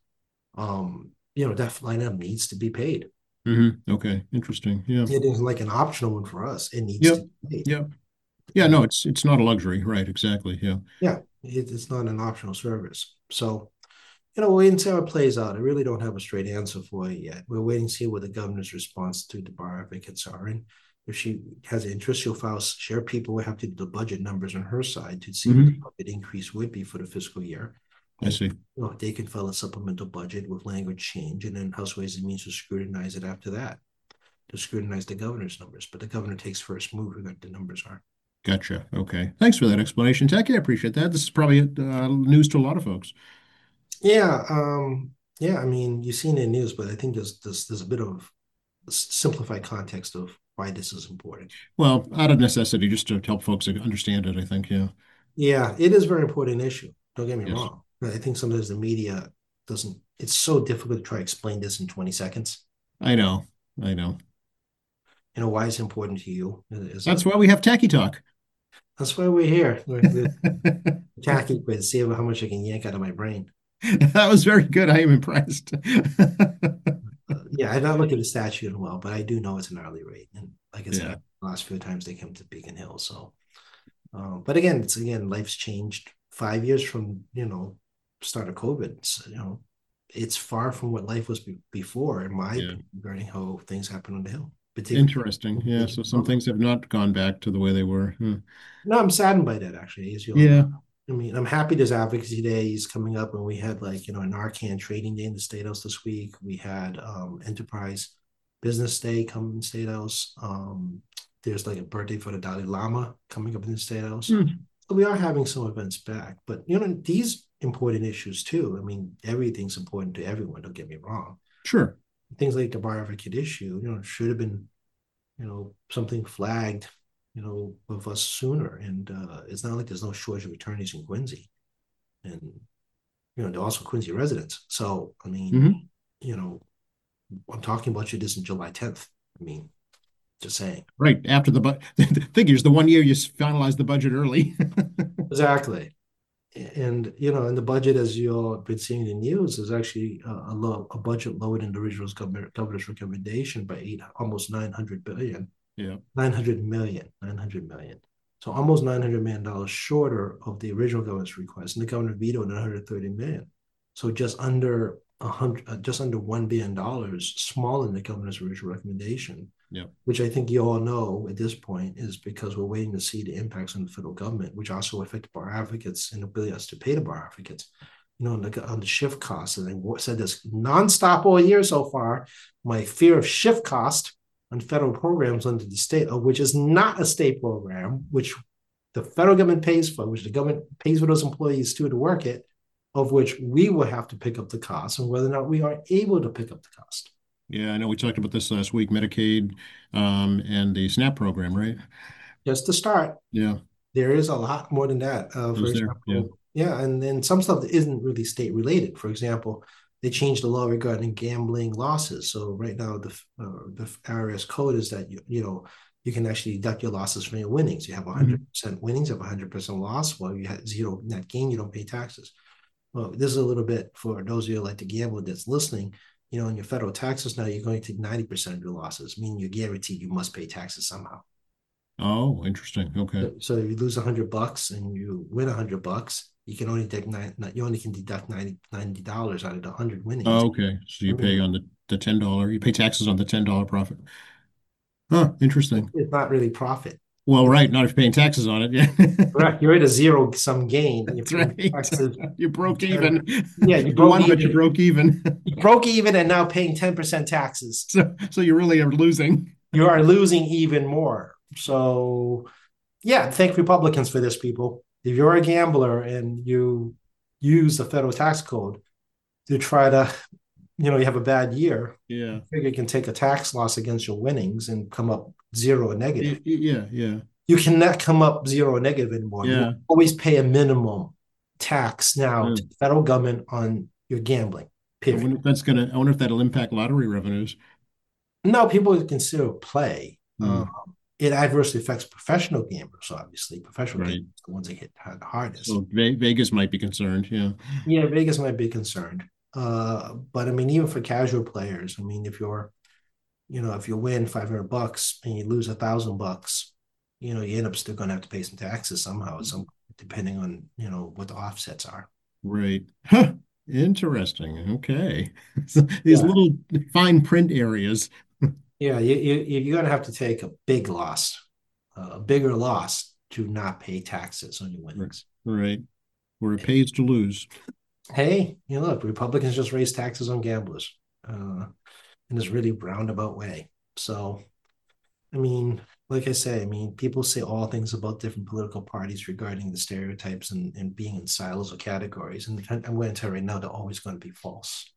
that line item needs to be paid. Hmm. Okay. Interesting. Yeah. It isn't like an optional one for us. It needs to Yep. be paid. Yep. Yeah. No, it's not a luxury. Right. Exactly. Yeah. Yeah, it's not an optional service. So, we'll wait and see how it plays out. I really don't have a straight answer for it yet. We're waiting to see what the governor's response to the bar advocates are. And if she has interest, she'll share people will have to do the budget numbers on her side to see what the Hmm. budget increase would be for the fiscal year. I And see. they can file a supplemental budget with language change, and then House Ways and Means will scrutinize it after that to scrutinize the governor's numbers. But the governor takes first move what the numbers are. Gotcha. Okay. Thanks for that explanation, Tech. I appreciate that. This is probably news to a lot of folks. Yeah, yeah. I mean, you've seen it in news, but I think there's a bit of simplified context of why this is important. Well, out of necessity, just to help folks understand it, I think. Yeah. Yeah, it is a very important issue. Don't get me Yes. wrong. But I think sometimes the media doesn't. It's so difficult to try to explain this in 20 seconds. I know. I know. Why it's important to you is That's why we have Tacky Talk. that's why we're here. We're attacking with see how much I can yank out of my brain. That was very good. I am impressed. Yeah, I've not looked at the statute in a while, but I do know it's an hourly rate. And like I said, Yeah. the last few times they come to Beacon Hill. So, but again, life's changed 5 years from start of COVID. So, it's far from what life was before, in my Yeah. opinion, regarding how things happen on the Hill. Interesting. Yeah. So some things have not gone back to the way they were. Hmm. No, I'm saddened by that actually, as you all know. Yeah. I mean, I'm happy there's advocacy days coming up, and we had like an Narcan trading day in the State House this week. We had Enterprise Business Day coming in the State House. There's like a birthday for the Dalai Lama coming up in the State House. Hmm. So we are having some events back, but these important issues too. I mean, everything's important to everyone. Don't get me wrong. Sure. Things like the bar advocate issue, should have been, something flagged, with us sooner. And it's not like there's no shortage of attorneys in Quincy, and they're also Quincy residents. So I mean, Hmm. you know, I'm talking about you this in July 10th. I mean, just saying. Right. After the figures, the 1 year you finalized the budget early. Exactly. And in the budget, as you all have been seeing in the news, is actually a budget lower than the original governor's recommendation by almost 900 billion, Yeah. 900 million, 900 million. So almost $900 million shorter of the original government's request, and the governor vetoed 130 million. So just under $1 billion smaller than the governor's original recommendation. Yep. Which I think you all know at this point is because we're waiting to see the impacts on the federal government, which also affect the bar advocates and ability us to pay the bar advocates. On the shift costs, and I said this nonstop all year so far. My fear of shift cost on federal programs under the state, which is not a state program, which the federal government pays for, which the government pays for those employees too to work it, of which we will have to pick up the cost, and whether or not we are able to pick up the cost. Yeah, I know we talked about this last week, Medicaid, and the SNAP program, right? Just to start, Yeah. there is a lot more than that. For Is there? Yeah. example, yeah, and then some stuff that isn't really state related. For example, they changed the law regarding gambling losses. So right now, the IRS code is that you can actually deduct your losses from your winnings. You have 100% winnings, you have 100% loss. Well, you had zero net gain, you don't pay taxes. Well, this is a little bit for those of you who like to gamble that's listening. In your federal taxes now, you're going to take 90% of your losses, meaning you're guaranteed you must pay taxes somehow. Oh, interesting. Okay. So if you lose $100 and you win $100, you can only take you only can deduct $90 out of the 100 winnings. Oh, okay. So you pay on the $10, you pay taxes on the $10 profit. Huh, interesting. It's not really profit. Well, right, not if you're paying taxes on it. Yeah. Right. You're at a zero sum gain. That's right. You broke even. Yeah, you broke even. But you broke even. You broke even and now paying 10% taxes. So you really are losing. You are losing even more. So yeah, thank Republicans for this, people. If you're a gambler and you use the federal tax code to try to, you have a bad year, yeah, you figure you can take a tax loss against your winnings and come up zero or negative. Yeah. You cannot come up zero or negative anymore. Yeah. You always pay a minimum tax now to the federal government on your gambling. Period. I wonder if that'll impact lottery revenues. No, people consider play. It adversely affects professional gamblers, obviously. Professional gamblers are the ones that hit hardest. So Vegas might be concerned, yeah. Yeah, Vegas might be concerned. But I mean, even for casual players, I mean, if you win $500 and you lose $1,000, you end up still going to have to pay some taxes somehow, depending on what the offsets are. Right. Huh. Interesting. Okay. So these little fine print areas. Yeah, you're going to have to take a bigger loss to not pay taxes on your winnings. Right. Where it pays to lose. Hey, look, Republicans just raised taxes on gamblers in this really roundabout way. So, I mean, like I say, people say all things about different political parties regarding the stereotypes and being in silos or categories. And I'm going to tell you right now, they're always going to be false.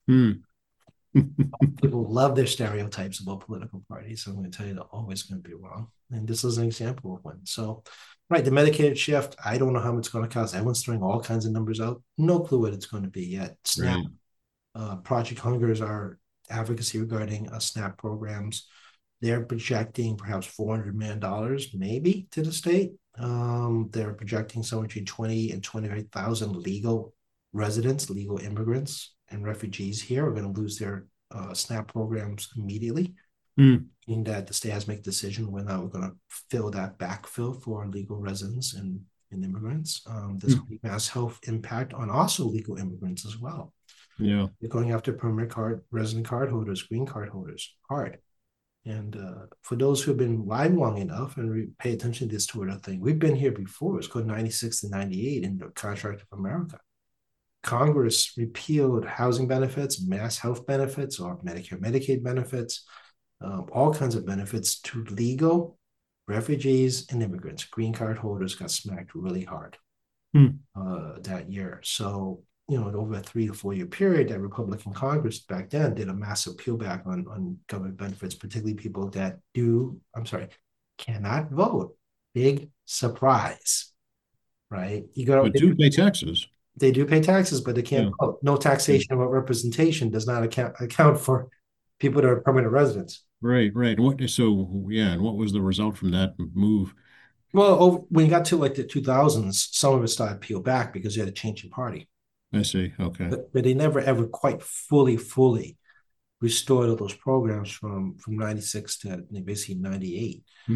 People love their stereotypes about political parties. So I'm going to tell you they're always going to be wrong. And this is an example of one. So, right, the Medicaid shift, I don't know how much it's going to cost. Everyone's throwing all kinds of numbers out. No clue what it's going to be yet. SNAP, Project Hunger is our advocacy regarding SNAP programs. They're projecting perhaps $400 million, maybe, to the state. They're projecting somewhere between 20 and 25,000 legal residents, legal immigrants, and refugees here are going to lose their SNAP programs immediately. Meaning that the state has to make a decision whether we're going to fill that backfill for legal residents and immigrants. There's going to be mass health impact on also legal immigrants as well. Yeah. They're going after permanent resident card holders, green card holders hard. And for those who have been live long enough and pay attention to this Twitter thing, we've been here before. It's called 96 to 98 in the Contract of America. Congress repealed housing benefits, mass health benefits, or Medicare, Medicaid benefits, all kinds of benefits to legal refugees and immigrants. Green card holders got smacked really hard that year. So, over a 3 to 4 year period, that Republican Congress back then did a massive peel back on government benefits, particularly people that cannot vote. Big surprise, right? But do pay taxes. They do pay taxes, but they can't vote. No taxation of representation does not account for people that are permanent residents. Right. And what was the result from that move? Well, when you got to like the 2000s, some of it started to peel back because you had a change in party. I see. Okay. But they never ever quite fully restored all those programs from 96 to basically 98.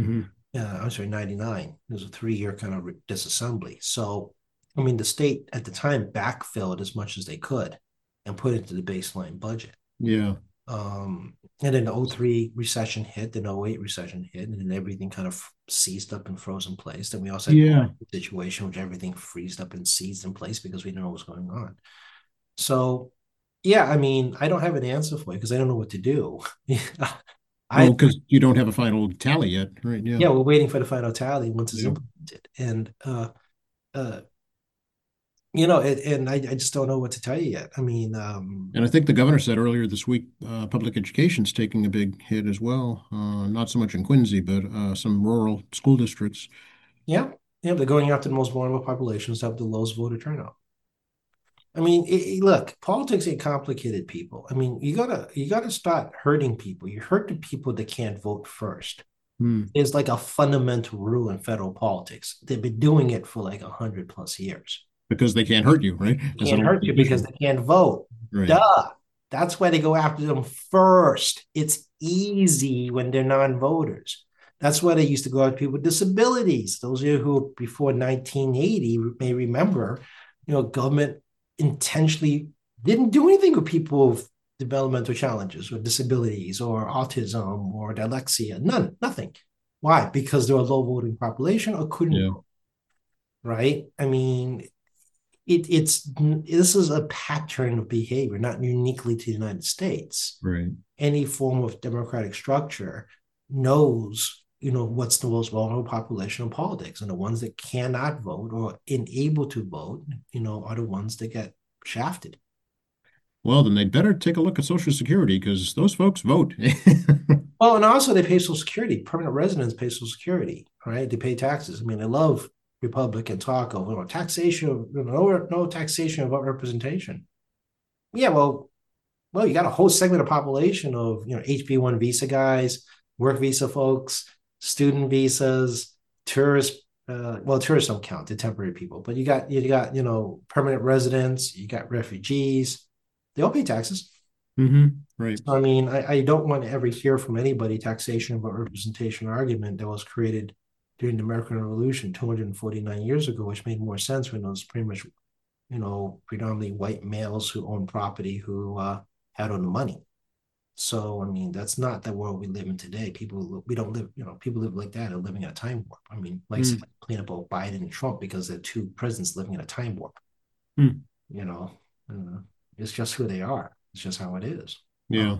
I'm sorry, 99. It was a 3-year kind of disassembly. So, I mean, the state at the time backfilled as much as they could and put it into the baseline budget. Yeah. And then the '03 recession hit, the '08 recession hit, and then everything kind of seized up and froze in place. Then we also had Yeah. a situation which everything freezed up and seized in place because we didn't know what was going on. So, yeah, I mean, I don't have an answer for you because I don't know what to do. I Oh, because you don't have a final tally yet, right? Yeah. Yeah, we're waiting for the final tally once it's Yeah. implemented, and uh, and I just don't know what to tell you yet. I mean, And I think the governor said earlier this week, public education's taking a big hit as well. Not so much in Quincy, but some rural school districts. yeah, yeah, they're going after the most vulnerable populations to have the lowest voter turnout. I mean, look, politics ain't complicated, people. I mean, you gotta start hurting people. You hurt the people that can't vote first. Hmm. It's like a fundamental rule in federal politics. They've been doing it for like 100+ years. Because they can't hurt you, right? They As an can't hurt elected you because official. they can't vote. Right. Duh. That's why they go after them first. It's easy when they're non-voters. That's why they used to go after people with disabilities. Those of you who before 1980 may remember, government intentionally didn't do anything with people with developmental challenges or disabilities or autism or dyslexia. None, nothing. Why? Because they're a low voting population or couldn't Yeah. vote, right? I mean, it's this is a pattern of behavior, not uniquely to the United States. Right. Any form of democratic structure knows, what's the most vulnerable population in politics, and the ones that cannot vote or unable to vote, are the ones that get shafted. Well, then they'd better take a look at Social Security because those folks vote. Well, and also they pay Social Security. Permanent residents pay Social Security, right? They pay taxes. I mean, I love Republican talk of taxation, no taxation without representation. Yeah, well, you got a whole segment of population of HB1 visa guys, work visa folks, student visas, tourists. Well, tourists don't count; they're temporary people. But you got permanent residents, you got refugees. They all pay taxes. Right. So, I mean, I don't want to ever hear from anybody taxation about representation argument that was created during the American Revolution 249 years ago, which made more sense when it was pretty much predominantly white males who own property who had all the money. So, I mean, that's not the world we live in today. We don't live, people live like that are living in a time warp. I mean, like Mm. clean up about Biden and Trump because they're two presidents living in a time warp. Mm. You know, it's just who they are. It's just how it is. Yeah.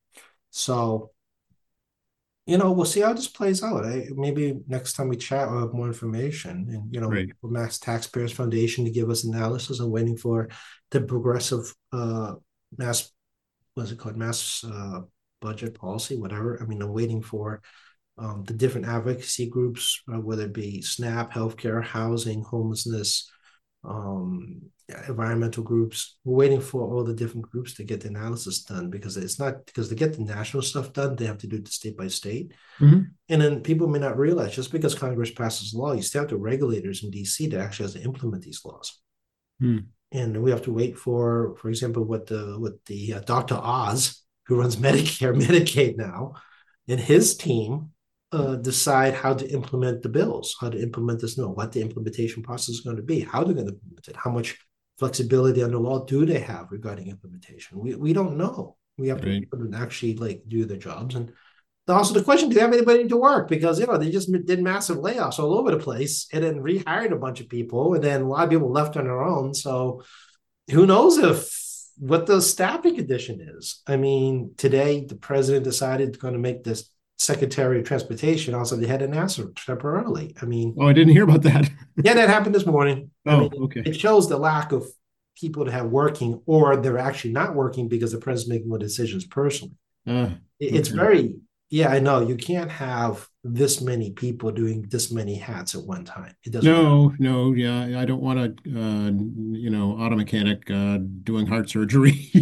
So, we'll see how this plays out. Maybe next time we chat, we'll have more information. And, Right. Mass Taxpayers Foundation to give us analysis. I'm waiting for the progressive mass, what's it called? Mass budget policy, whatever. I mean, I'm waiting for the different advocacy groups, whether it be SNAP, healthcare, housing, homelessness, um, environmental groups. We're waiting for all the different groups to get the analysis done because it's not because to get the national stuff done, they have to do it state by state. Hmm. And then people may not realize just because Congress passes law, you still have the regulators in DC that actually has to implement these laws. Mm. And we have to wait for example, what the Dr. Oz, who runs Medicare, Medicaid now, and his team decide how to implement the bills, how to implement this, what the implementation process is going to be, how they're going to implement it, how much flexibility under law do they have regarding implementation. We don't know. We have to Right. actually like do their jobs. And also the question, do they have anybody to work? Because they just did massive layoffs all over the place and then rehired a bunch of people, and then a lot of people left on their own. So who knows what the staffing condition is. I mean, today the president decided going to make this Secretary of Transportation also the head of NASA temporarily. I mean, Oh, I didn't hear about that. yeah, that happened this morning. I mean, Oh, okay. it shows the lack of people to have working, or they're actually not working because the president's making more decisions personally. Uh, It's okay. very, yeah, I know you can't have this many people doing this many hats at one time. It doesn't work. No, no, yeah, I don't want a, auto mechanic doing heart surgery.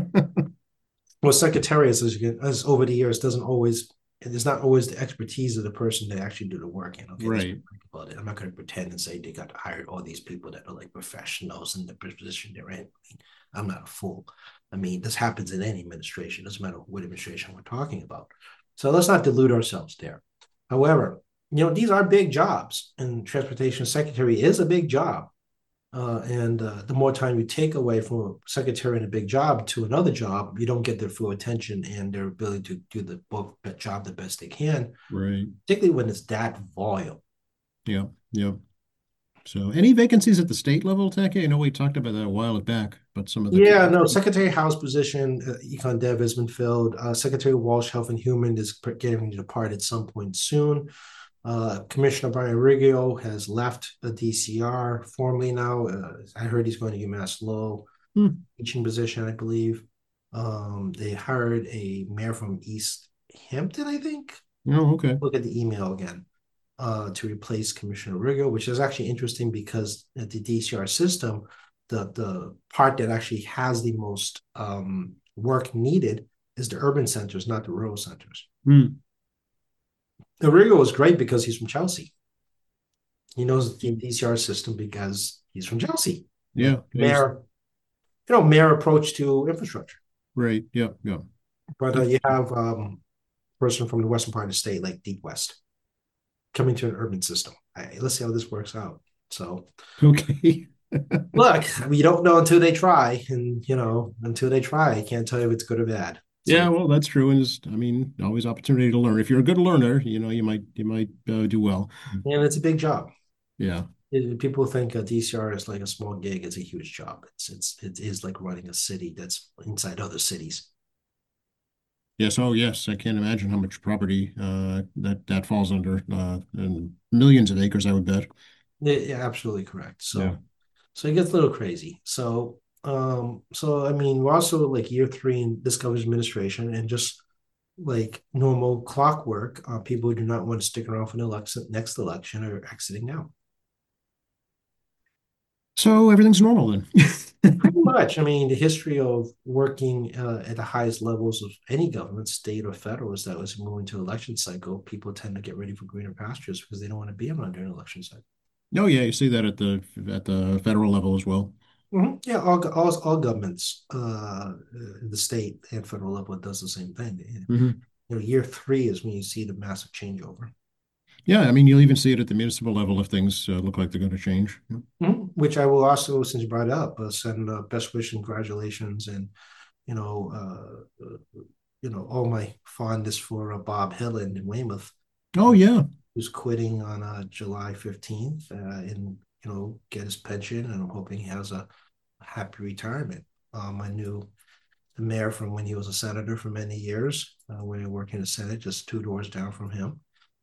Well, secretariats, as over the years, doesn't always, it's not always the expertise of the person that actually do the work. And okay, let's Right. think about it. I'm not going to pretend and say they got hired all these people that are like professionals in the position they're in. I mean, I'm not a fool. I mean, this happens in any administration. It doesn't matter what administration we're talking about. So let's not delude ourselves there. However, these are big jobs, and transportation secretary is a big job. And the more time you take away from a secretary in a big job to another job, you don't get their full attention and their ability to do the both job the best they can, Right. particularly when it's that volume. Yeah. Yeah. So any vacancies at the state level, Taki? I know we talked about that a while back, but some of the Yeah, no, Secretary House position, Econ Dev has been filled. Secretary Walsh, Health and Human, is getting to depart at some point soon. Commissioner Brian Riggio has left the DCR formally now. I heard he's going to UMass Lowell, Hmm. teaching position, I believe. They hired a mayor from East Hampton, I think. Oh, okay. Look at the email again. To replace Commissioner Riggio, which is actually interesting because at the DCR system, the part that actually has the most work needed is the urban centers, not the rural centers. Hmm. The Riggio is great because he's from Chelsea. He knows the DCR system because he's from Chelsea. Yeah. He's Mayor, mayor approach to infrastructure. right. Yeah. Yeah. But That's you have a person from the western part of the state, like Deep West, coming to an urban system. Let's see how this works out. So okay. look, we don't know until they try, and until they try, I can't tell you if it's good or bad. Yeah, So, well, that's true, and I mean, always opportunity to learn. If you're a good learner, you might do well. and it's a big job. Yeah. People think a DCR is like a small gig. It's a huge job. It is like running a city that's inside other cities. Yes. Oh, yes. I can't imagine how much property that falls under, and millions of acres, I would bet. Yeah, absolutely correct. Yeah. So it gets a little crazy. So I mean, we're also like year three in this governor's administration, and just like normal clockwork, people who do not want to stick around for the next election are exiting now. So everything's normal then. Pretty much. I mean, the history of working at the highest levels of any government, state or federal, is that was moving to election cycle, people tend to get ready for greener pastures because they don't want to be around during election cycle. Oh, yeah, you see that at the federal level as well. Mhm. Yeah, all governments, the state and federal level, does the same thing. Hmm. Year three is when you see the massive changeover. Yeah, I mean, you'll even see it at the municipal level if things look like they're going to change. Yeah. Mhm. Which I will also, since you brought it up, send best wishes and congratulations, and you know, all my fondness for Bob Hillen in Weymouth, Oh, uh, yeah. who's quitting on July 15th, and get his pension, and I'm hoping he has a happy retirement. I knew the mayor from when he was a senator for many years, when he worked in the Senate, just two doors down from him.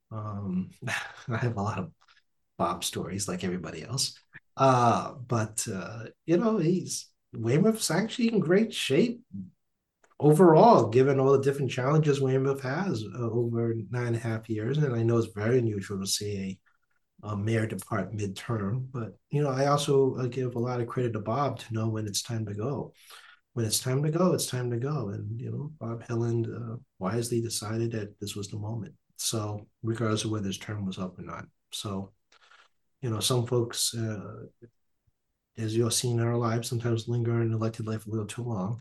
I have a lot of Bob stories like everybody else. But he's Weymouth's actually in great shape overall, given all the different challenges Weymouth has over 9.5 years. And I know it's very unusual to see a mayor depart midterm, but I also give a lot of credit to Bob to know when it's time to go. When it's time to go, it's time to go. And Bob Hilland wisely decided that this was the moment. So regardless of whether his term was up or not. So some folks, as you've seen in our lives, sometimes linger in elected life a little too long,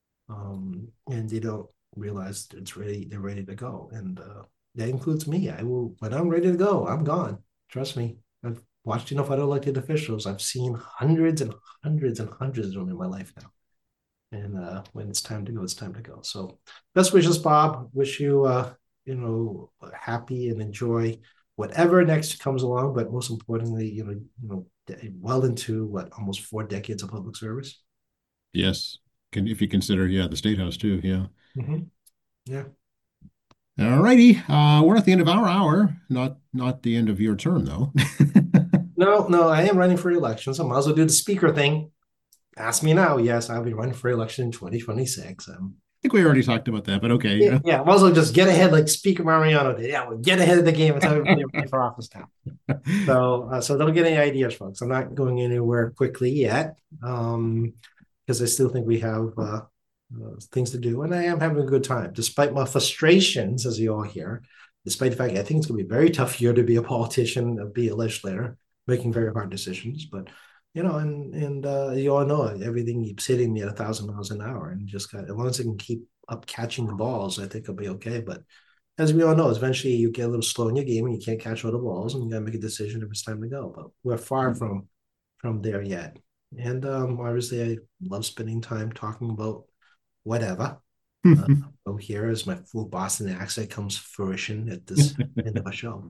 and they don't realize it's ready. They're ready to go, and that includes me. I will when I'm ready to go. I'm gone. Trust me. I've watched enough other elected officials. I've seen hundreds and hundreds and hundreds of them in my life now. And when it's time to go, it's time to go. So, best wishes, Bob. Wish you, happy and enjoy whatever next comes along. But most importantly, well into what, almost 4 decades of public service. Yes. If you consider, yeah, the State House too. Yeah. Mm-hmm. Yeah. All righty. We're at the end of our hour, not the end of your term, though. No, no, I am running for election, so I might as well do the speaker thing. Ask me now. Yes, I'll be running for election in 2026. Think we already talked about that, but okay. Yeah, yeah, might as well just get ahead like Speaker Mariano did. Yeah, we'll get ahead of the game and tell everybody running for office now. So don't get any ideas, folks. I'm not going anywhere quickly yet, because I still think we have things to do, and I am having a good time, despite my frustrations, as you all hear. Despite the fact I think it's going to be a very tough year to be a politician, be a legislator, making very hard decisions. But and you all know everything keeps hitting me at 1,000 miles an hour, and just got as long as I can keep up catching the balls, I think I'll be okay. But as we all know, eventually you get a little slow in your game and you can't catch all the balls, and you gotta make a decision if it's time to go. But we're far from there yet. And obviously, I love spending time talking about whatever. So here as my full Boston accent comes to fruition at this end of a show.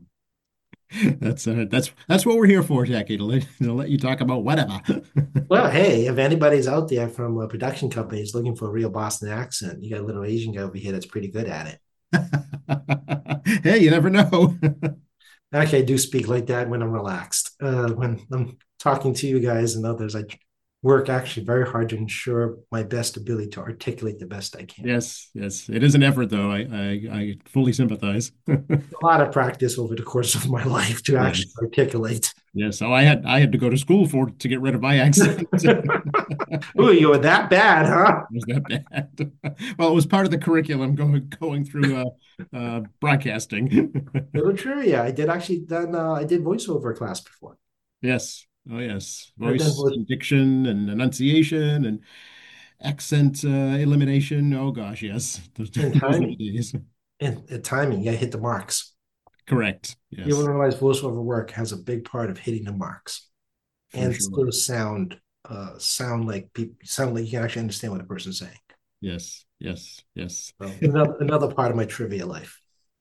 That's what we're here for, Jackie, to let you talk about whatever. Well, hey, if anybody's out there from a production companies looking for a real Boston accent, you got a little Asian guy over here that's pretty good at it. Hey, you never know. Actually, I do speak like that when I'm relaxed. When I'm talking to you guys and others, I work actually very hard to ensure my best ability to articulate the best I can. Yes, yes, it is an effort, though. I fully sympathize. A lot of practice over the course of my life to actually Yes, articulate. yes. So I had to go to school to get rid of my accent. Ooh, you were that bad, huh? Was that bad? Well, it was part of the curriculum going through broadcasting. Little trivia. I did actually done I did voiceover class before. Yes. Oh, yes. I've done Voice voice and diction and enunciation and accent elimination. Oh gosh, yes. Those, and those were the timing. days. And timing, you gotta hit the marks. Correct. You Yes, will realize voiceover work has a big part of hitting the marks for and sure. still sound like you can actually understand what the person's saying. Yes, yes, yes. So another part of my trivia life.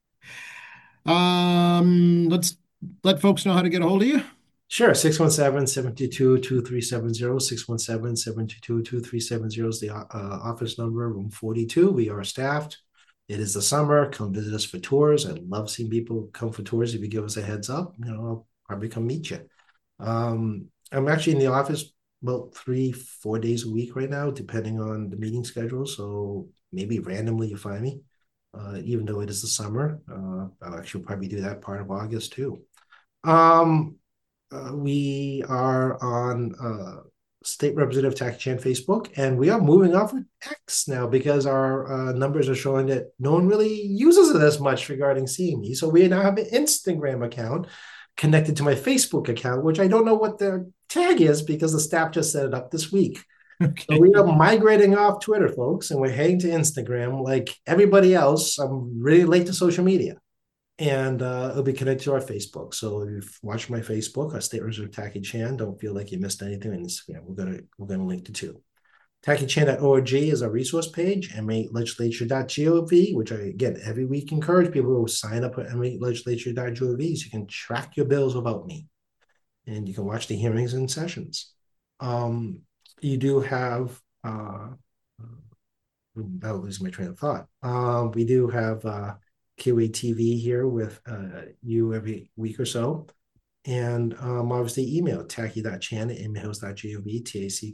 Let's let folks know how to get a hold of you. Sure, 617-722-2370, 617-722-2370 is the office number, room 42. We are staffed. It is the summer. Come visit us for tours. I love seeing people come for tours. If you give us a heads up, I'll probably come meet you. I'm actually in the office about 3, 4 days a week right now, depending on the meeting schedule. So maybe randomly you find me, even though it is the summer. I'll actually probably do that part of August too. Um, we are on State Representative Tack Chan Facebook, and we are moving off of X now because our numbers are showing that no one really uses it as much regarding seeing me. So we now have an Instagram account connected to my Facebook account, which I don't know what their tag is because the staff just set it up this week. So we are Okay. migrating off Twitter, folks, and we're heading to Instagram. Like everybody else, I'm really late to social media, and it'll be connected to our Facebook. So if you've watched my Facebook, our State Reserve Tacky Chan, don't feel like you missed anything on Instagram. We're gonna link the two. TackyChan.org is our resource page, m8legislature.gov, which I again every week encourage people to sign up at m8legislature.gov so you can track your bills without me, and you can watch the hearings and sessions. You do have I'll lose my train of thought. We do have QATV here with you every week or so. And obviously email tacky.chan@mhouse.gov,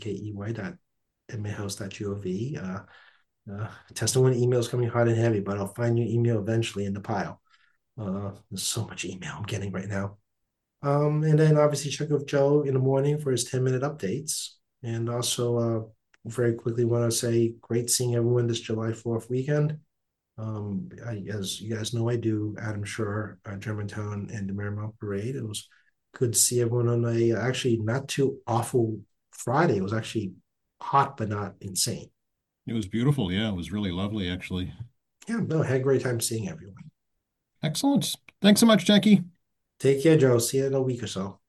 tackey.mhouse.gov. Testimony emails coming hot and heavy, but I'll find your email eventually in the pile. There's so much email I'm getting right now. And then obviously check with Joe in the morning for his 10-minute updates. And also very quickly want to say great seeing everyone this July 4th weekend. As you guys know, I do Adam Shore, Germantown, and the Marymount Parade. It was good to see everyone on a actually not too awful Friday. It was actually hot, but not insane. It was beautiful. Yeah, it was really lovely, actually. Yeah, no, I had a great time seeing everyone. Excellent. Thanks so much, Jackie. Take care, Joe. See you in a week or so.